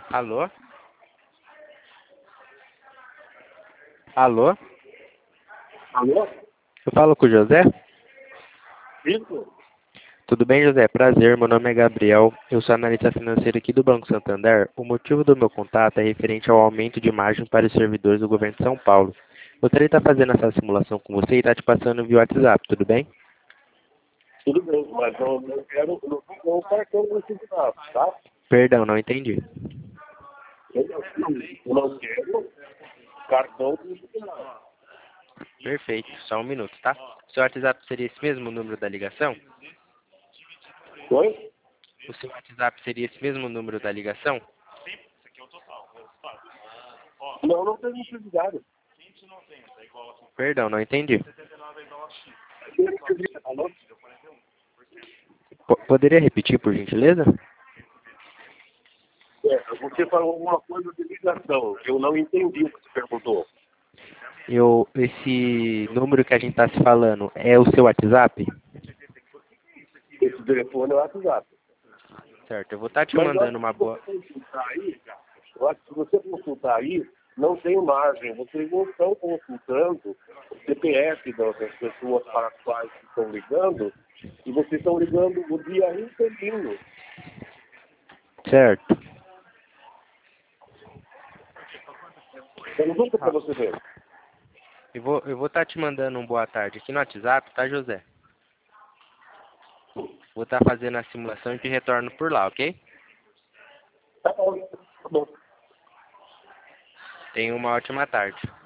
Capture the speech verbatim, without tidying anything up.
Alô? Alô? Alô? Eu falo com o José? Isso? Tudo bem, José? Prazer, meu nome é Gabriel. Eu sou analista financeiro aqui do Banco Santander. O motivo do meu contato é referente ao aumento de margem para os servidores do governo de São Paulo. Gostaria de estar fazendo essa simulação com você e estar te passando via WhatsApp, tudo bem? Tudo bem, mas eu não quero, eu não quero um cartão antecipado, tá? Perdão, não entendi. Eu não, eu não quero cartão antecipado. Perfeito, só um minuto, tá? Seu WhatsApp seria esse mesmo número da ligação? Oi? O seu WhatsApp seria esse mesmo número da ligação? Não, não tem necessidade. Perdão, não entendi. Alô? P- poderia repetir, por gentileza? É, você falou alguma coisa de ligação. Eu não entendi o que você perguntou. Eu, esse número que a gente está se falando é o seu WhatsApp? Esse telefone é o WhatsApp. Certo, eu vou estar te Mas eu acho mandando que uma se boa... você consultar aí, eu acho que se você consultar aí, não tem margem. Vocês não estão consultando o C P F das pessoas para as quais estão ligando, e vocês estão ligando o dia inteirinho. Certo. Pergunta para você ver. Eu vou eu vou estar te mandando um boa tarde aqui no WhatsApp, tá, José? Vou estar fazendo a simulação e te retorno por lá, ok? Tá bom, tá bom. Tenha uma ótima tarde.